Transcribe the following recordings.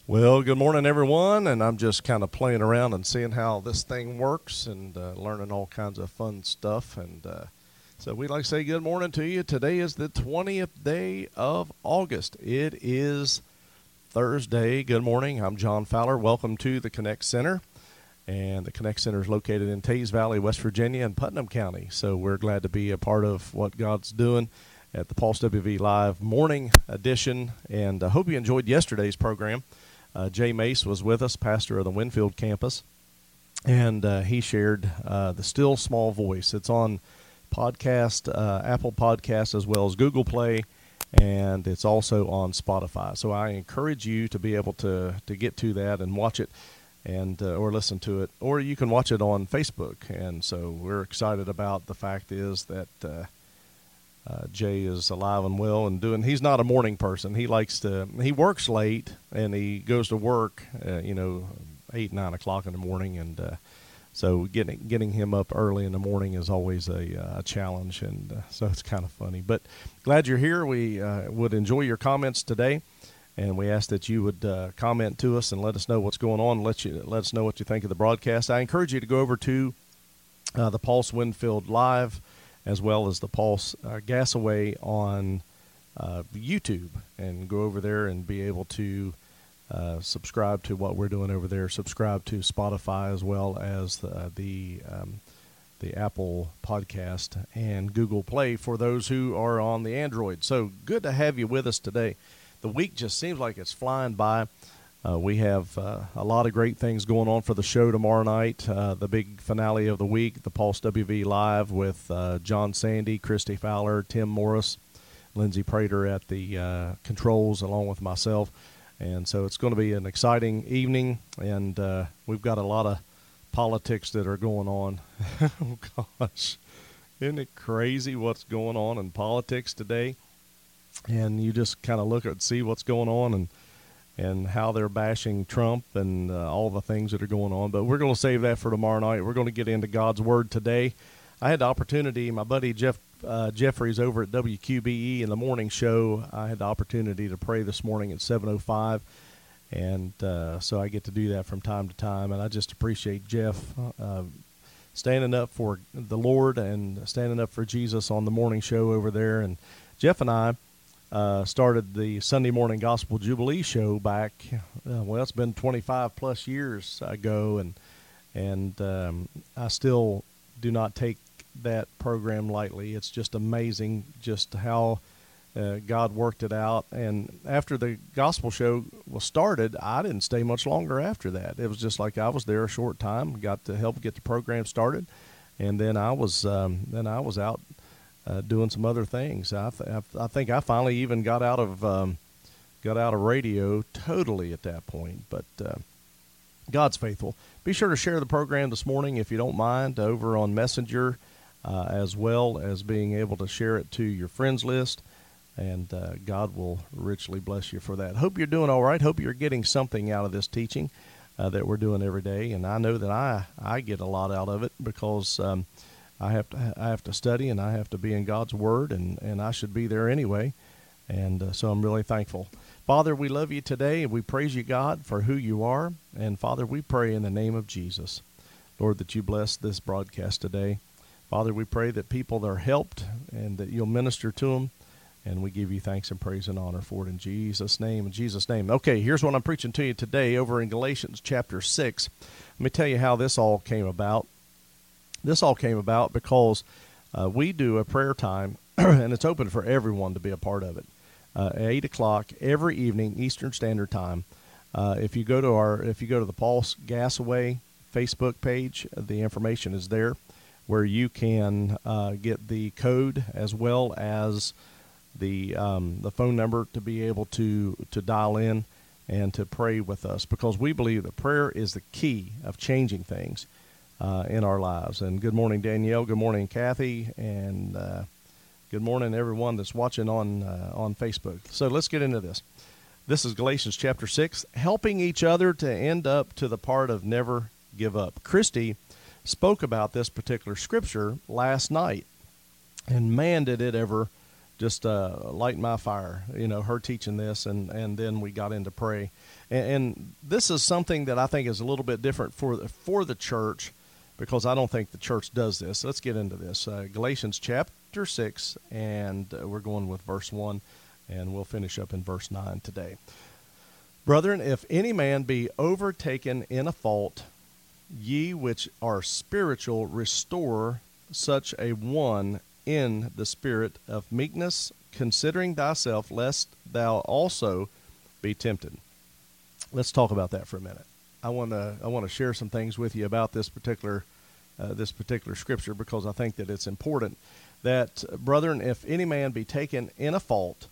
Well, good morning, everyone, and I'm just kind of playing around and seeing how this thing works and learning all kinds of fun stuff. So we'd like to say good morning to you. Today is the 20th day of August. It is Thursday. Good morning. I'm John Fowler. Welcome to the Connect Center. And the Connect Center is located in Teays Valley, West Virginia, and Putnam County. So we're glad to be a part of what God's doing at the Pulse WV Live morning edition. And I hope you enjoyed yesterday's program. Jay Mace was with us, pastor of the Winfield campus, and he shared the Still Small Voice. It's on podcast, Apple Podcasts, as well as Google Play, and it's also on Spotify. So I encourage you to be able to get to that and watch it, and or listen to it, or you can watch it on Facebook. And so we're excited about the fact is that Jay is alive and well and doing. He's not a morning person. He works late and he goes to work, 8, 9 o'clock in the morning. And so getting him up early in the morning is always a challenge. And so it's kind of funny. But glad you're here. We would enjoy your comments today. And we ask that you would comment to us and let us know what's going on. Let us know what you think of the broadcast. I encourage you to go over to the Pulse Winfield Live, as well as the Pulse Gasaway on YouTube, and go over there and be able to subscribe to what we're doing over there. Subscribe to Spotify as well as the Apple Podcast and Google Play for those who are on the Android. So good to have you with us today. The week just seems like it's flying by. We have a lot of great things going on for the show tomorrow night. The big finale of the week, the Pulse WV Live with John Sandy, Christy Fowler, Tim Morris, Lindsey Prater at the controls, along with myself. And so it's going to be an exciting evening, and we've got a lot of politics that are going on. Oh, gosh. Isn't it crazy what's going on in politics today? And you just kind of look and see what's going on and how they're bashing Trump and all the things that are going on. But we're going to save that for tomorrow night. We're going to get into God's Word today. I had the opportunity, my buddy Jeffrey's over at WQBE in the morning show. I had the opportunity to pray this morning at 7:05, and so I get to do that from time to time. And I just appreciate Jeff standing up for the Lord and standing up for Jesus on the morning show over there. And Jeff and I started the Sunday Morning Gospel Jubilee show back, it's been 25 plus years ago, and I still do not take that program lightly. It's just amazing just how God worked it out. And after the gospel show was started, I didn't stay much longer after that. It was just like I was there a short time, got to help get the program started, and then I was out doing some other things. I think I finally even got out of radio totally at that point. But God's faithful. Be sure to share the program this morning if you don't mind over on Messenger, as well as being able to share it to your friends list. And God will richly bless you for that. Hope you're doing all right. Hope you're getting something out of this teaching that we're doing every day. And I know that I get a lot out of it because I have to study, and I have to be in God's Word, and I should be there anyway. And so I'm really thankful. Father, we love you today, and we praise you, God, for who you are. And Father, we pray in the name of Jesus, Lord, that you bless this broadcast today. Father, we pray that people are helped and that you'll minister to them. And we give you thanks and praise and honor for it in Jesus' name. In Jesus' name. Okay, here's what I'm preaching to you today over in Galatians chapter 6. Let me tell you how this all came about. This all came about because we do a prayer time, and it's open for everyone to be a part of it. At 8 o'clock every evening, Eastern Standard Time. If you go to the Pulse Gasaway Facebook page, the information is there, where you can get the code as well as the phone number to be able to dial in and to pray with us, because we believe that prayer is the key of changing things in our lives. And good morning, Danielle. Good morning, Kathy. And good morning, everyone that's watching on Facebook. So let's get into this. This is Galatians chapter 6, helping each other to end up to the part of never give up. Christy spoke about this particular scripture last night, and man, did it ever just lighting my fire, her teaching this, and then we got into pray. And this is something that I think is a little bit different for the church, because I don't think the church does this. Let's get into this. Galatians chapter 6, and we're going with verse 1, and we'll finish up in verse 9 today. Brethren, if any man be overtaken in a fault, ye which are spiritual, restore such a one in the spirit of meekness, considering thyself, lest thou also be tempted. Let's talk about that for a minute. I want to share some things with you about this particular scripture, because I think that it's important that, brethren, if any man be taken in a fault,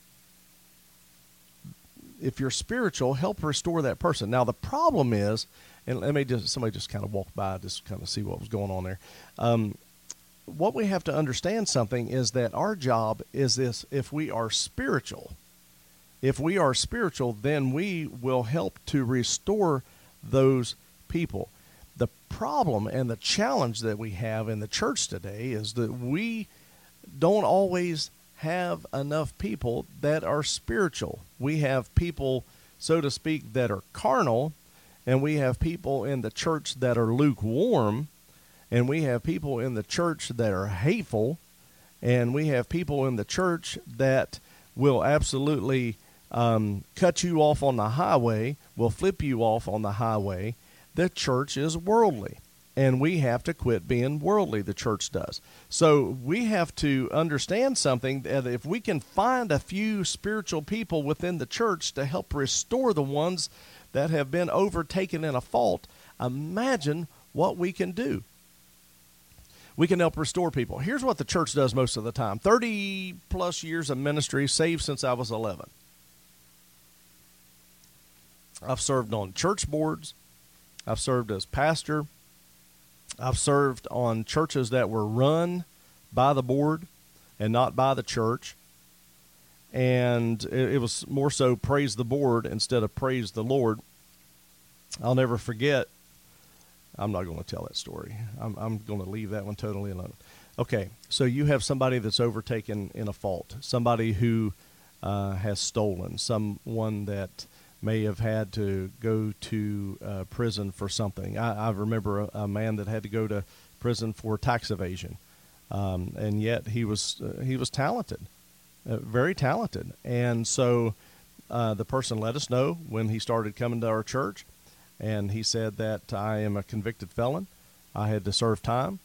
if you're spiritual, help restore that person. Now the problem is, and somebody just kind of walk by, just kind of see what was going on there. What we have to understand something is that our job is this: if we are spiritual, then we will help to restore those people. The problem and the challenge that we have in the church today is that we don't always have enough people that are spiritual. We have people, so to speak, that are carnal, and we have people in the church that are lukewarm, and we have people in the church that are hateful, and we have people in the church that will absolutely cut you off on the highway, will flip you off on the highway. The church is worldly, and we have to quit being worldly, the church does. So we have to understand something, that if we can find a few spiritual people within the church to help restore the ones that have been overtaken in a fault, imagine what we can do. We can help restore people. Here's what the church does most of the time. 30 plus years of ministry, saved since I was 11. I've served on church boards. I've served as pastor. I've served on churches that were run by the board and not by the church. And it was more so praise the board instead of praise the Lord. I'll never forget. I'm not going to tell that story. I'm going to leave that one totally alone. Okay, so you have somebody that's overtaken in a fault, somebody who has stolen, someone that may have had to go to prison for something. I remember a man that had to go to prison for tax evasion, and yet he was talented, very talented. And so the person let us know when he started coming to our church, and he said that I am a convicted felon. I had to serve time.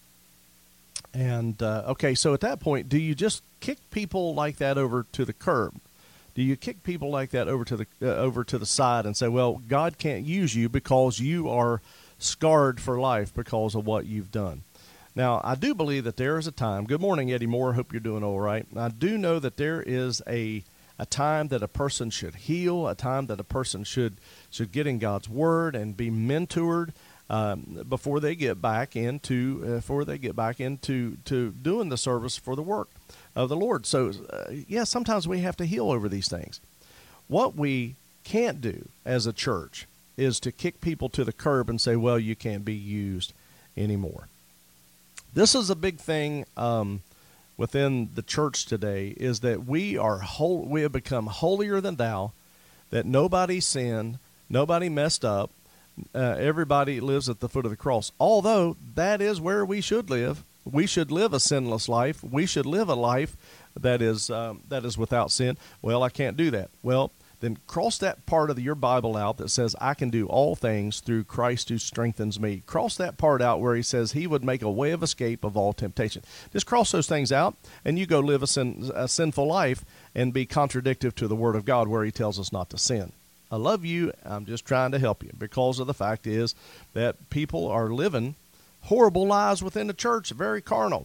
And okay, so at that point, do you just kick people like that over to the curb? Do you kick people like that over to the side and say, well, God can't use you because you are scarred for life because of what you've done? Now, I do believe that there is a time. Good morning, Eddie Moore. Hope you're doing all right. I do know that there is a time that a person should heal, a time that a person should get in God's Word and be mentored before they get back into doing the service for the work of the Lord. So, sometimes we have to heal over these things. What we can't do as a church is to kick people to the curb and say, well, you can't be used anymore. This is a big thing within the church today, is that we have become holier than thou, that nobody sinned, nobody messed up, everybody lives at the foot of the cross. Although that is where we should live. We should live a sinless life. We should live a life that is without sin. Well, I can't do that. Well, then cross that part of your Bible out that says, I can do all things through Christ who strengthens me. Cross that part out where he says he would make a way of escape of all temptation. Just cross those things out, and you go live a sinful life and be contradictive to the Word of God where he tells us not to sin. I love you. I'm just trying to help you, because of the fact is that people are living horrible lives within the church, very carnal.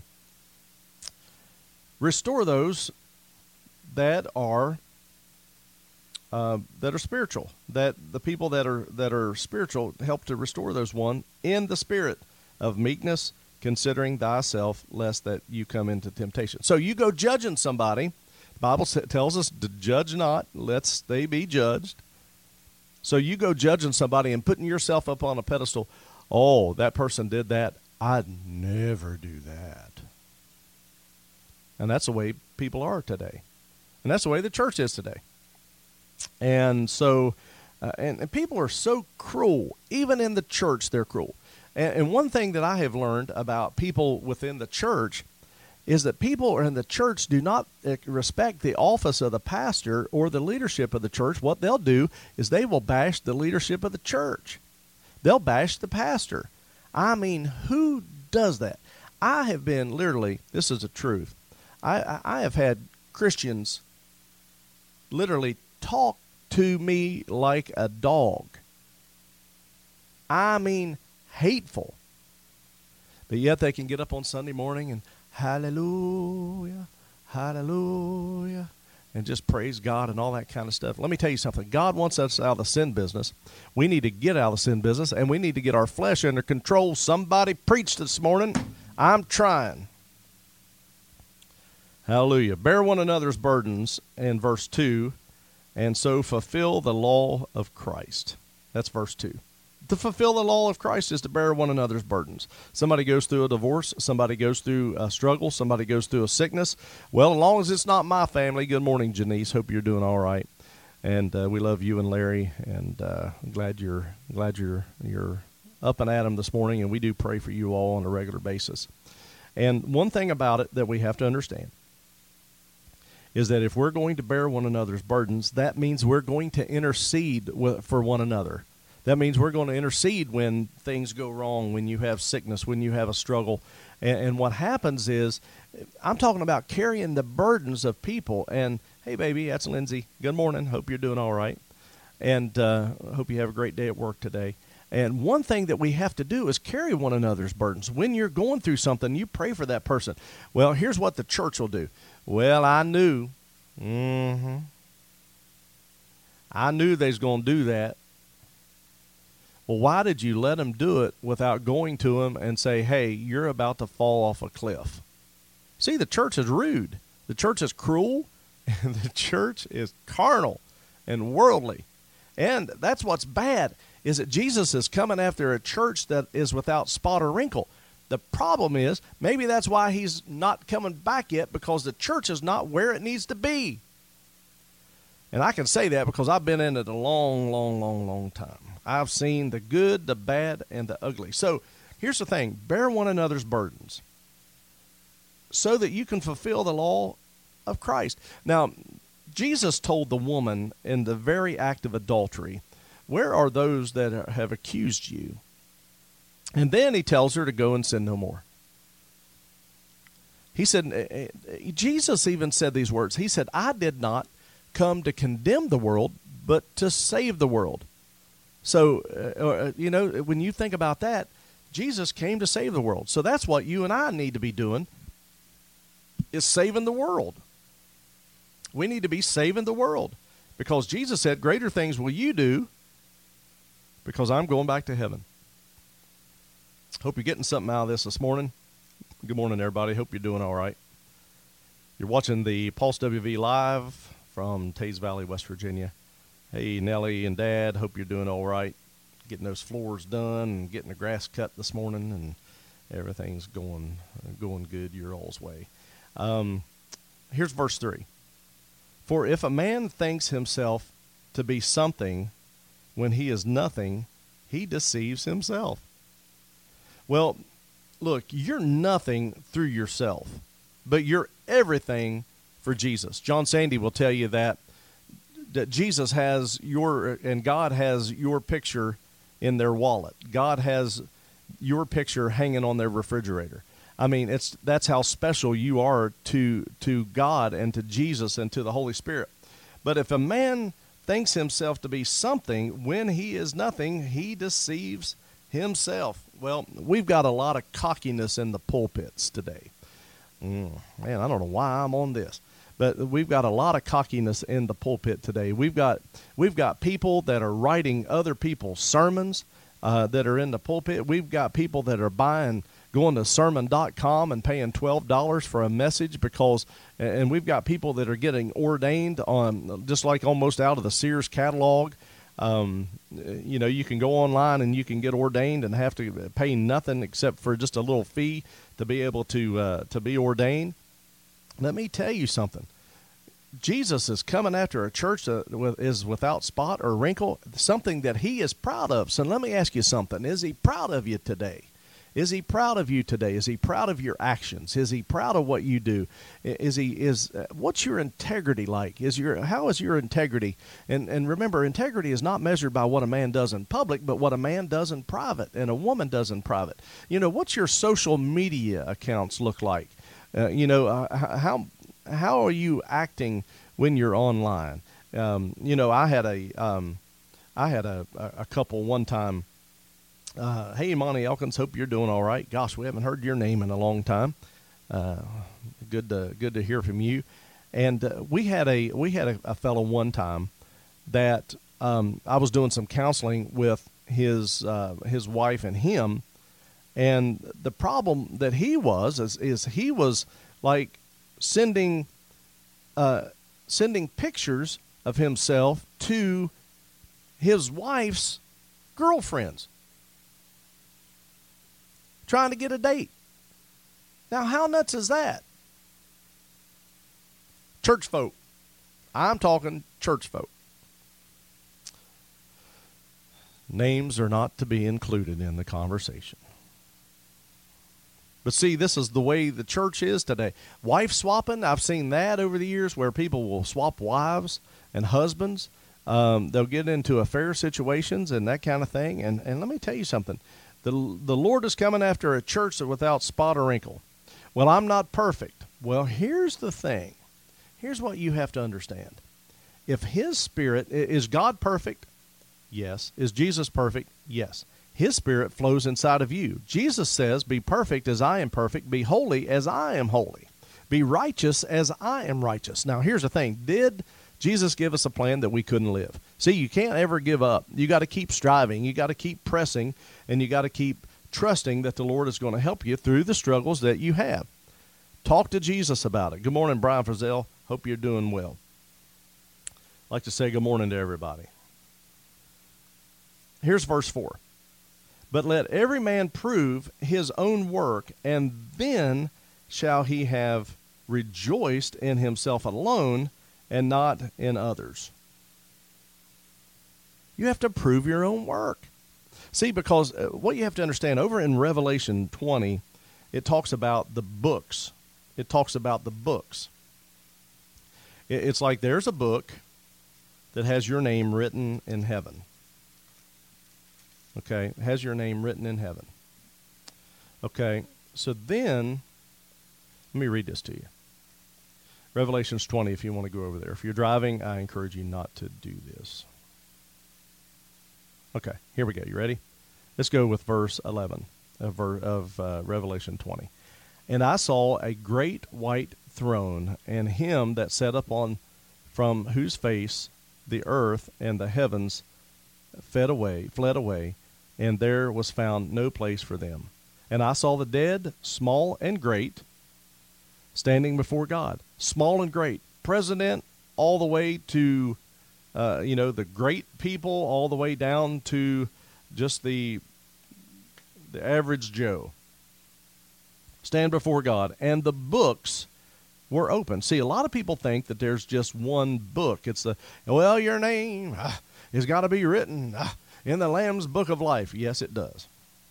Restore those that are spiritual. That the people that are spiritual, help to restore those one in the spirit of meekness, considering thyself, lest that you come into temptation. So you go judging somebody. The Bible tells us to judge not, lest they be judged. So you go judging somebody and putting yourself up on a pedestal. Oh, that person did that. I'd never do that. And that's the way people are today. And that's the way the church is today. And so, and people are so cruel. Even in the church, they're cruel. And one thing that I have learned about people within the church is that people in the church do not respect the office of the pastor or the leadership of the church. What they'll do is they will bash the leadership of the church. They'll bash the pastor. I mean, who does that? I have been literally, this is the truth, I have had Christians literally talk to me like a dog. I mean, hateful. But yet they can get up on Sunday morning and hallelujah, hallelujah, and just praise God and all that kind of stuff. Let me tell you something. God wants us out of the sin business. We need to get out of the sin business, and we need to get our flesh under control. Somebody preached this morning. I'm trying. Hallelujah. Bear one another's burdens in verse 2, and so fulfill the law of Christ. That's verse 2. To fulfill the law of Christ is to bear one another's burdens. Somebody goes through a divorce. Somebody goes through a struggle. Somebody goes through a sickness. Well, as long as it's not my family. Good morning, Janice. Hope you're doing all right. And we love you and Larry. And glad you're up and at 'em this morning. And we do pray for you all on a regular basis. And one thing about it that we have to understand is that if we're going to bear one another's burdens, that means we're going to intercede for one another. That means we're going to intercede when things go wrong, when you have sickness, when you have a struggle. And what happens is, I'm talking about carrying the burdens of people. And, hey, baby, that's Lindsay. Good morning. Hope you're doing all right. And hope you have a great day at work today. And one thing that we have to do is carry one another's burdens. When you're going through something, you pray for that person. Well, here's what the church will do. Well, I knew. I knew they was going to do that. Well, why did you let them do it without going to them and say, hey, you're about to fall off a cliff? See, the church is rude. The church is cruel, and the church is carnal and worldly. And that's what's bad, is that Jesus is coming after a church that is without spot or wrinkle. The problem is, maybe that's why he's not coming back yet, because the church is not where it needs to be. And I can say that because I've been in it a long time. I've seen the good, the bad, and the ugly. So here's the thing. Bear one another's burdens so that you can fulfill the law of Christ. Now, Jesus told the woman in the very act of adultery, where are those that have accused you? And then he tells her to go and sin no more. He said, Jesus even said these words. He said, I did not come to condemn the world, but to save the world. So, when you think about that, Jesus came to save the world. So that's what you and I need to be doing, is saving the world. We need to be saving the world, because Jesus said, greater things will you do, because I'm going back to heaven. Hope you're getting something out of this morning. Good morning, everybody. Hope you're doing all right. You're watching the Pulse WV Live from Tays Valley, West Virginia. Hey, Nellie and Dad, hope you're doing all right. Getting those floors done and getting the grass cut this morning, and everything's going good your all's way. Here's verse 3. For if a man thinks himself to be something when he is nothing, he deceives himself. Well, look, you're nothing through yourself, but you're everything for Jesus. John Sandy will tell you that Jesus has and God has your picture in their wallet. God has your picture hanging on their refrigerator. I mean, that's how special you are to God and to Jesus and to the Holy Spirit. But if a man thinks himself to be something when he is nothing, he deceives himself. Well, we've got a lot of cockiness in the pulpits today. Man, I don't know why I'm on this. But we've got a lot of cockiness in the pulpit today. We've got people that are writing other people's sermons that are in the pulpit. We've got people that are going to sermon.com and paying $12 for a message and we've got people that are getting ordained on just like almost out of the Sears catalog. You can go online and you can get ordained and have to pay nothing except for just a little fee to be able to be ordained. Let me tell you something. Jesus is coming after a church that is without spot or wrinkle, something that he is proud of. So let me ask you something. Is he proud of you today? Is he proud of you today? Is he proud of your actions? Is he proud of what you do? What's your integrity like? How is your integrity? And remember, integrity is not measured by what a man does in public, but what a man does in private and a woman does in private. What's your social media accounts look like? How are you acting when you're online? I had a couple one time. Hey, Monty Elkins, hope you're doing all right. Gosh, we haven't heard your name in a long time. Good to hear from you. And we had a fellow one time that I was doing some counseling with his wife and him, and the problem that he was is he was like sending pictures of himself to his wife's girlfriends, trying to get a date. Now, how nuts is that? Church folk. I'm talking church folk. Names are not to be included in the conversation. But see, this is the way the church is today. Wife swapping, I've seen that over the years where people will swap wives and husbands. They'll get into affair situations and that kind of thing. And let me tell you something. The Lord is coming after a church that without spot or wrinkle. Well, I'm not perfect. Well, here's the thing. Here's what you have to understand. If his Spirit, is God perfect? Yes. Is Jesus perfect? Yes. His Spirit flows inside of you. Jesus says, be perfect as I am perfect. Be holy as I am holy. Be righteous as I am righteous. Now, here's the thing. Did Jesus give us a plan that we couldn't live? See, you can't ever give up. You got to keep striving. You got to keep pressing, and you got to keep trusting that the Lord is going to help you through the struggles that you have. Talk to Jesus about it. Good morning, Brian Frizzell. Hope you're doing well. I'd like to say good morning to everybody. Here's verse 4. But let every man prove his own work, and then shall he have rejoiced in himself alone and not in others. You have to prove your own work. See, because what you have to understand, over in Revelation 20, it talks about the books. It talks about the books. It's like there's a book that has your name written in heaven. Okay, it has your name written in heaven. Okay, so then, let me read this to you. Revelations 20, if you want to go over there. If you're driving, I encourage you not to do this. Okay, here we go. You ready? Let's go with verse 11 of Revelation 20. And I saw a great white throne, and him that sat upon, from whose face the earth and the heavens fled away, and there was found no place for them. And I saw the dead, small and great, standing before God. Small and great. President, all the way to, the great people, all the way down to just the average Joe. Stand before God. And the books were open. See, a lot of people think that there's just one book. It's your name has got to be written in the Lamb's Book of Life. Yes, it does.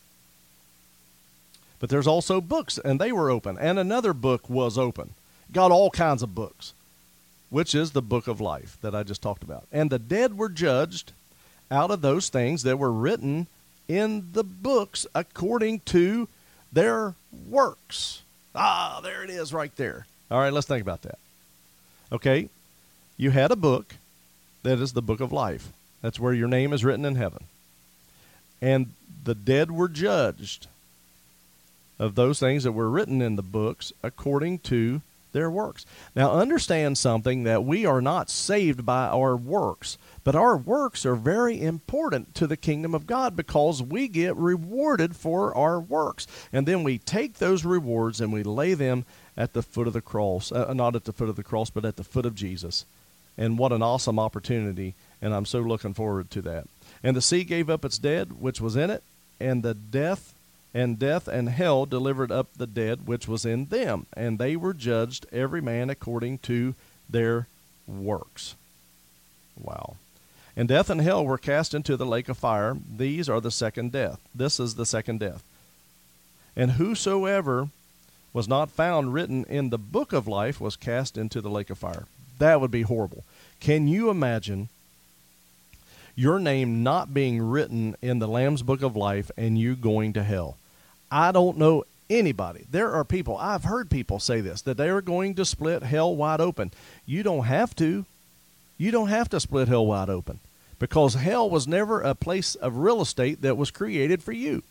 But there's also books, and they were open. And another book was open. Got all kinds of books, which is the Book of Life that I just talked about. And the dead were judged out of those things that were written in the books according to their works. There it is right there. All right, let's think about that. Okay, you had a book that is the Book of Life. That's where your name is written in heaven. And the dead were judged of those things that were written in the books according to their works. Now, understand something, that we are not saved by our works, but our works are very important to the kingdom of God because we get rewarded for our works. And then we take those rewards and we lay them at the foot of the cross, not at the foot of the cross, but at the foot of Jesus. And what an awesome opportunity, and I'm so looking forward to that. And the sea gave up its dead, which was in it, and death and hell delivered up the dead which was in them, and they were judged every man according to their works. Wow. And death and hell were cast into the lake of fire. These are the second death. This is the second death. And whosoever was not found written in the book of life was cast into the lake of fire. That would be horrible. Can you imagine your name not being written in the Lamb's book of life and you going to hell? I don't know anybody. There are people, I've heard people say this, that they are going to split hell wide open. You don't have to. You don't have to split hell wide open, because hell was never a place of real estate that was created for you.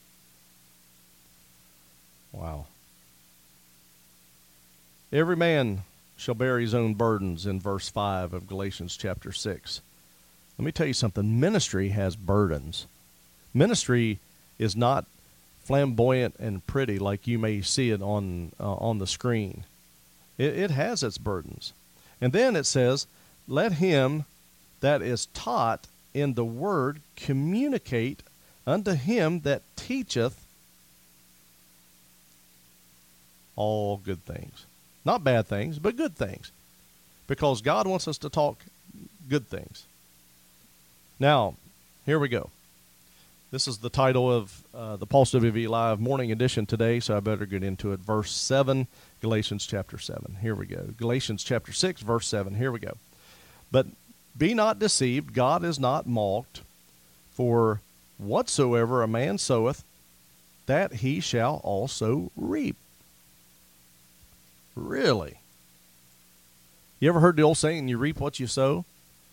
Wow. Every man shall bear his own burdens, in verse 5 of Galatians chapter 6. Let me tell you something. Ministry has burdens. Ministry is not flamboyant and pretty like you may see it on the screen. It has its burdens. And then it says, let him that is taught in the word communicate unto him that teacheth all good things. Not bad things, but good things. Because God wants us to talk good things. Now, here we go. This is the title of the Pulse WV Live Morning Edition today, so I better get into it. Verse 7, Galatians chapter 7. Here we go. Galatians chapter 6, verse 7. Here we go. But be not deceived, God is not mocked, for whatsoever a man soweth, that he shall also reap. Really? You ever heard the old saying, you reap what you sow?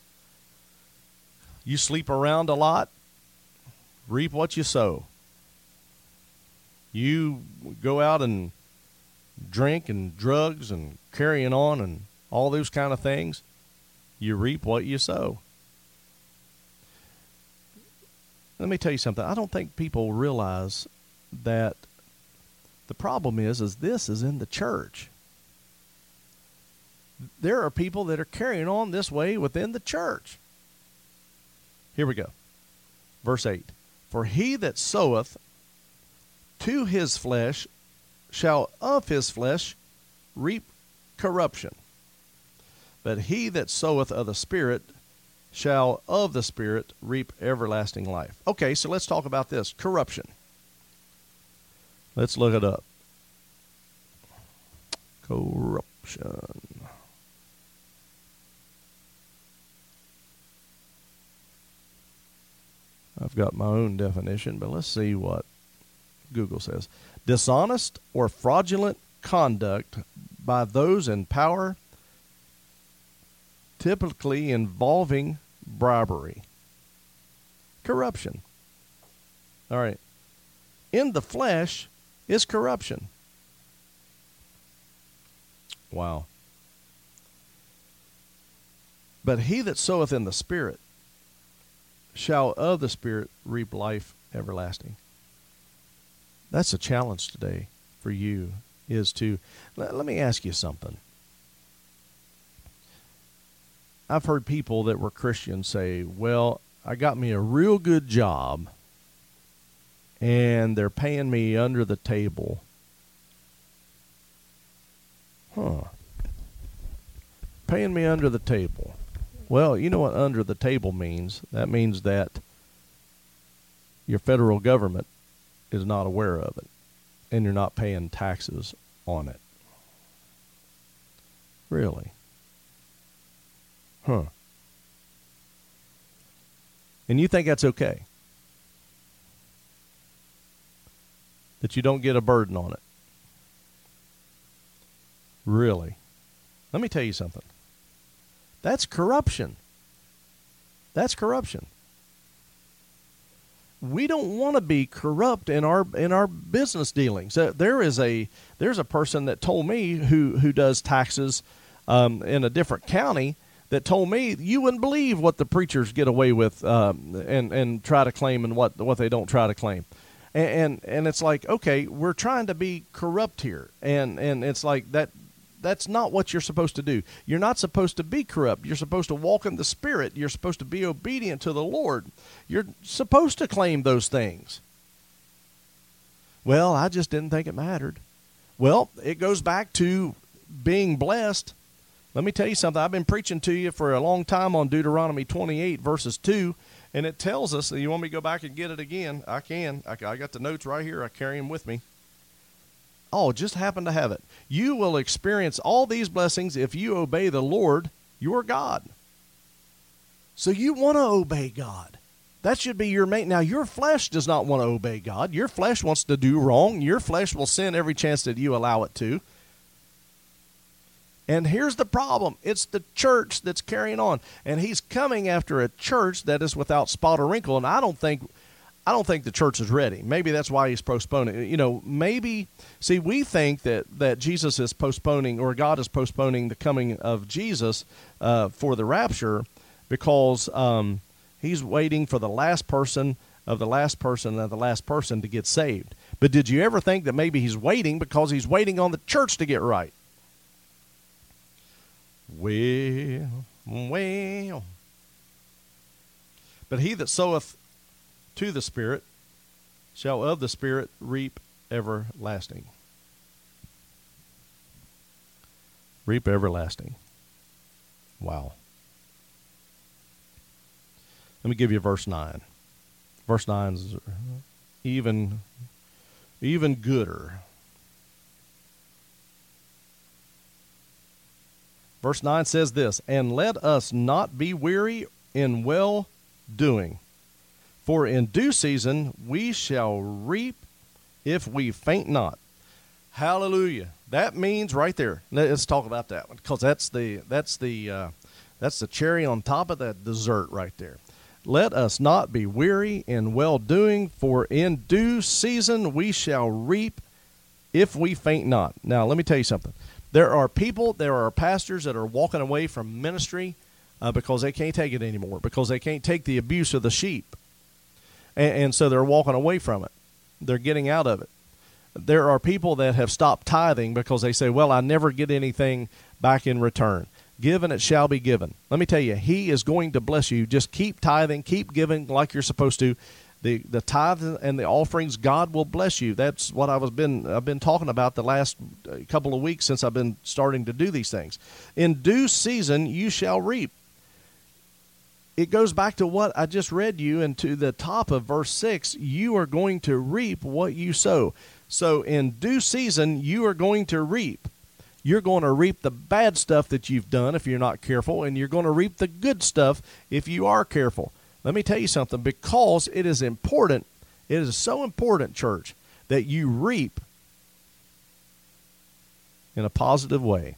You sleep around a lot, reap what you sow. You go out and drink and drugs and carrying on and all those kind of things, you reap what you sow. Let me tell you something. I don't think people realize that the problem is this is in the church. There are people that are carrying on this way within the church. Here we go. Verse 8. For he that soweth to his flesh shall of his flesh reap corruption. But he that soweth of the Spirit shall of the Spirit reap everlasting life. Okay, so let's talk about this. Corruption. Let's look it up. Corruption. I've got my own definition, but let's see what Google says. Dishonest or fraudulent conduct by those in power, typically involving bribery. Corruption. All right. In the flesh is corruption. Wow. But he that soweth in the Spirit shall of the Spirit reap life everlasting. That's a challenge today for you, is to, let me ask you something. I've heard people that were Christians say, well, I got me a real good job and they're paying me under the table. Paying me under the table. Well, you know what under the table means. That means that your federal government is not aware of it, and you're not paying taxes on it. Really? And you think that's okay? That you don't get a burden on it? Really? Let me tell you something. That's corruption. That's corruption. We don't want to be corrupt in our business dealings. There's a person that told me who does taxes in a different county that told me you wouldn't believe what the preachers get away with and try to claim and what they don't try to claim. And it's like, okay, we're trying to be corrupt here, and it's like that. That's not what you're supposed to do. You're not supposed to be corrupt. You're supposed to walk in the Spirit. You're supposed to be obedient to the Lord. You're supposed to claim those things. Well, I just didn't think it mattered. Well, it goes back to being blessed Let me tell you something. I've been preaching to you for a long time on Deuteronomy 28, verses 2, and it tells us, you want me to go back and get it again? I can. I got the notes right here. I carry them with me. Oh, just happen to have it. You will experience all these blessings if you obey the Lord, your God. So you want to obey God. That should be your main. Now, your flesh does not want to obey God. Your flesh wants to do wrong. Your flesh will sin every chance that you allow it to. And here's the problem. It's the church that's carrying on. And he's coming after a church that is without spot or wrinkle. And I don't think the church is ready. Maybe that's why he's postponing. We think that Jesus is postponing, or God is postponing the coming of Jesus for the rapture because he's waiting for the last person of the last person of the last person to get saved. But did you ever think that maybe he's waiting because he's waiting on the church to get right? Well. But he that soweth to the Spirit shall of the Spirit reap everlasting. Reap everlasting. Wow. Let me give you verse 9. Verse 9 is even gooder. Verse 9 says this, and let us not be weary in well-doing, for in due season we shall reap if we faint not. Hallelujah. That means right there. Let's talk about that one, because that's the cherry on top of that dessert right there. Let us not be weary in well-doing, for in due season we shall reap if we faint not. Now, let me tell you something. There are pastors that are walking away from ministry because they can't take it anymore, because they can't take the abuse of the sheep. And so they're walking away from it. They're getting out of it. There are people that have stopped tithing because they say, well, I never get anything back in return. Give and it shall be given. Let me tell you, he is going to bless you. Just keep tithing, keep giving like you're supposed to. The tithe and the offerings, God will bless you. That's what I've been talking about the last couple of weeks since I've been starting to do these things. In due season you shall reap. It goes back to what I just read you, and to the top of verse 6, you are going to reap what you sow. So in due season you are going to reap. You're going to reap the bad stuff that you've done if you're not careful, and you're going to reap the good stuff if you are careful. Let me tell you something, because it is important, it is so important, church, that you reap in a positive way.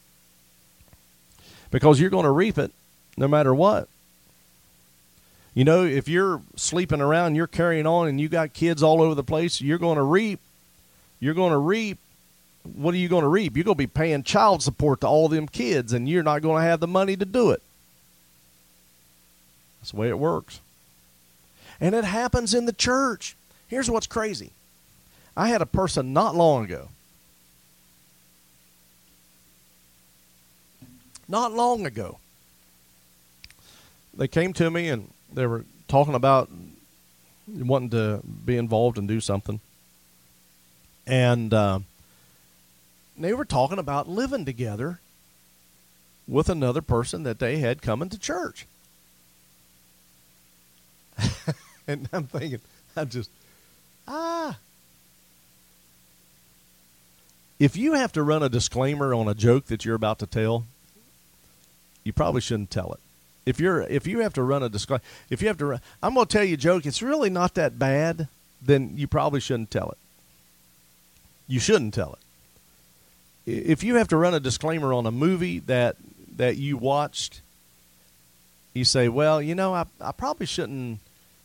Because you're going to reap it no matter what. You know, if you're sleeping around, you're carrying on, and you got kids all over the place, you're going to reap. You're going to reap. What are you going to reap? You're going to be paying child support to all them kids, and you're not going to have the money to do it. That's the way it works. And it happens in the church. Here's what's crazy. I had a person not long ago. Not long ago. They came to me and they were talking about wanting to be involved and do something. And they were talking about living together with another person that they had coming to church. And I'm thinking, if you have to run a disclaimer on a joke that you're about to tell, you probably shouldn't tell it. If you have to run a disclaimer, I'm going to tell you a joke, it's really not that bad, then you probably shouldn't tell it. You shouldn't tell it. If you have to run a disclaimer on a movie that you watched, you say, well, you know, I probably shouldn't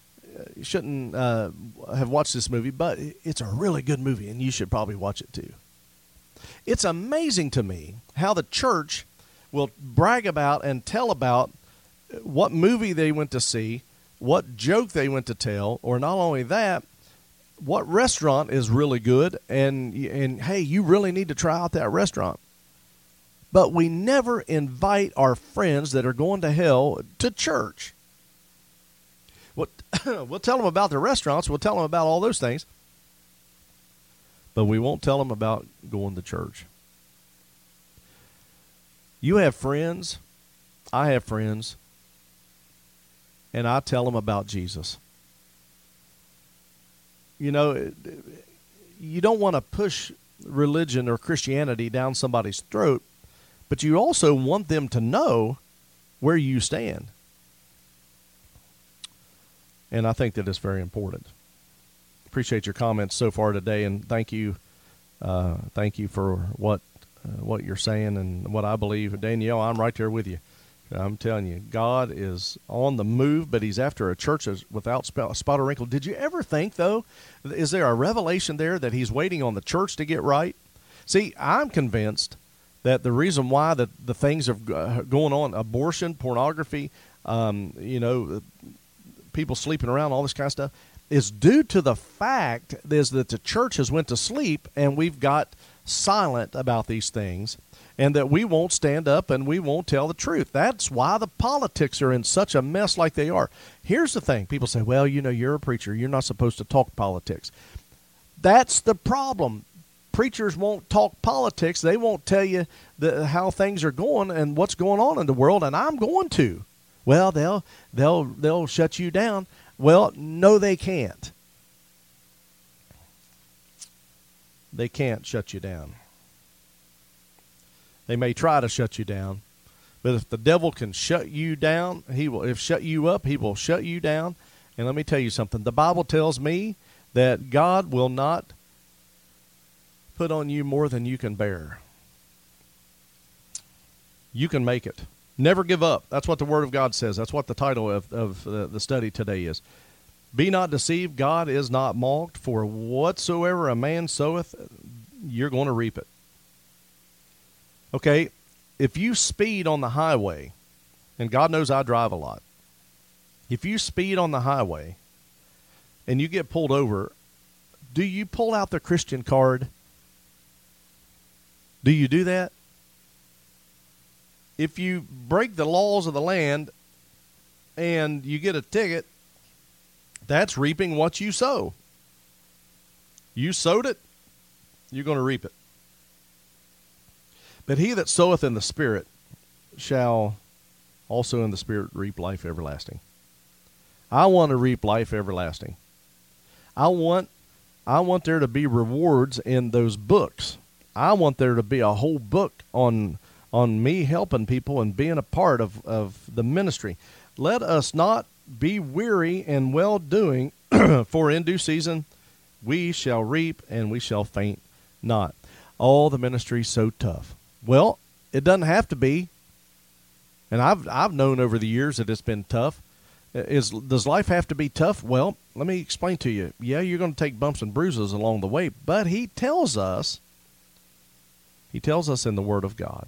have watched this movie, but it's a really good movie, and you should probably watch it too. It's amazing to me how the church will brag about and tell about what movie they went to see, what joke they went to tell, or not only that, what restaurant is really good, and hey, you really need to try out that restaurant. But we never invite our friends that are going to hell to church. We'll tell them about the restaurants. We'll tell them about all those things. But we won't tell them about going to church. You have friends, I have friends, and I tell them about Jesus. You know, you don't want to push religion or Christianity down somebody's throat, but you also want them to know where you stand. And I think that is very important. Appreciate your comments so far today, and thank you for what you're saying and what I believe. Danielle, I'm right there with you. I'm telling you, God is on the move, but he's after a church without spot or wrinkle. Did you ever think, though, is there a revelation there that he's waiting on the church to get right? See, I'm convinced that the reason why the things are going on, abortion, pornography, people sleeping around, all this kind of stuff, is due to the fact is that the church has went to sleep and we've got silent about these things, and that we won't stand up and we won't tell the truth. That's why the politics are in such a mess like they are. Here's the thing. People say, well, you're a preacher. You're not supposed to talk politics. That's the problem. Preachers won't talk politics. They won't tell you how things are going and what's going on in the world, and I'm going to. Well, they'll shut you down. Well, no, they can't. They can't shut you down. They may try to shut you down, but if the devil can shut you down, he will. If shut you up, he will shut you down. And let me tell you something. The Bible tells me that God will not put on you more than you can bear. You can make it. Never give up. That's what the Word of God says. That's what the title of the study today is. Be not deceived. God is not mocked. For whatsoever a man soweth, you're going to reap it. Okay, if you speed on the highway, and God knows I drive a lot, if you speed on the highway and you get pulled over, do you pull out the Christian card? Do you do that? If you break the laws of the land and you get a ticket, that's reaping what you sow. You sowed it, you're going to reap it. But he that soweth in the Spirit shall also in the Spirit reap life everlasting. I want to reap life everlasting. I want there to be rewards in those books. I want there to be a whole book on me helping people and being a part of the ministry. Let us not be weary in well-doing, for in due season we shall reap and we shall faint not. Oh, the ministry's so tough. Well, it doesn't have to be. And I've known over the years that it's been tough. Does life have to be tough? Well, let me explain to you. Yeah, you're going to take bumps and bruises along the way, but he tells us in the Word of God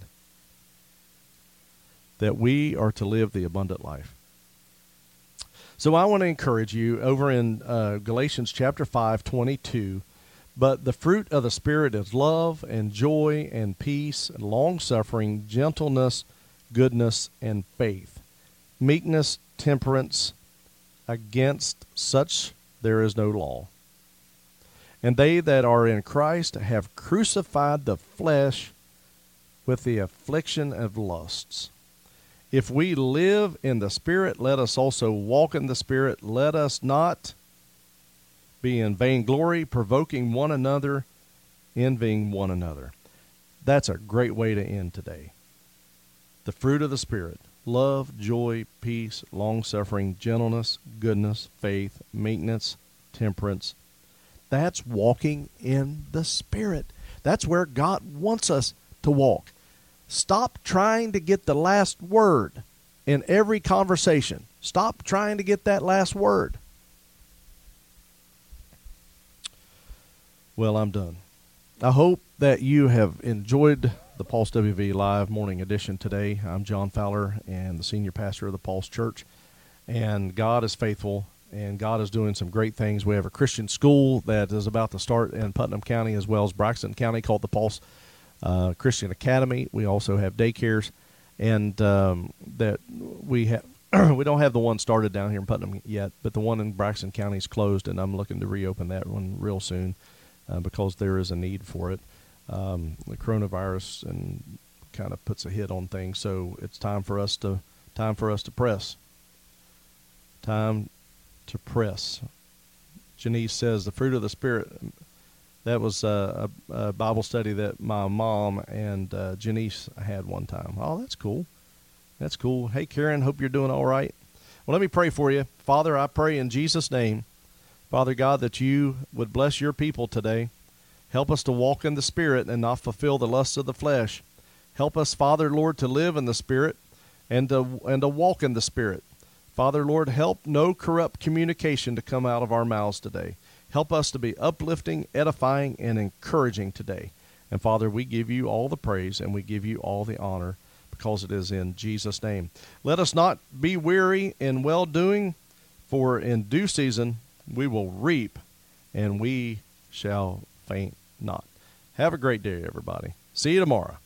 that we are to live the abundant life. So I want to encourage you over in Galatians chapter 5:22. But the fruit of the Spirit is love and joy and peace and long-suffering, gentleness, goodness, and faith, meekness, temperance. Against such there is no law. And they that are in Christ have crucified the flesh with the affliction of lusts. If we live in the Spirit, let us also walk in the Spirit. Let us not be in vainglory, provoking one another, envying one another. That's a great way to end today. The fruit of the Spirit: love, joy, peace, long-suffering, gentleness, goodness, faith, meekness, temperance. That's walking in the Spirit. That's where God wants us to walk. Stop trying to get the last word in every conversation. Stop trying to get that last word. Well, I'm done. I hope that you have enjoyed the Pulse WV Live Morning Edition today. I'm John Fowler and the senior pastor of the Pulse Church. And God is faithful, and God is doing some great things. We have a Christian school that is about to start in Putnam County as well as Braxton County called the Pulse Christian Academy. We also have daycares, and that we have. We don't have the one started down here in Putnam yet, but the one in Braxton County is closed, and I'm looking to reopen that one real soon because there is a need for it. The coronavirus and kind of puts a hit on things. So it's time for us to press. Time to press. Janice says the fruit of the Spirit. That was a Bible study that my mom and Janice had one time. Oh, that's cool. That's cool. Hey, Karen, hope you're doing all right. Well, let me pray for you. Father, I pray in Jesus' name, Father God, that you would bless your people today. Help us to walk in the Spirit and not fulfill the lusts of the flesh. Help us, Father, Lord, to live in the Spirit and to walk in the Spirit. Father, Lord, help no corrupt communication to come out of our mouths today. Help us to be uplifting, edifying, and encouraging today. And Father, we give you all the praise and we give you all the honor because it is in Jesus' name. Let us not be weary in well-doing, for in due season we will reap and we shall faint not. Have a great day, everybody. See you tomorrow.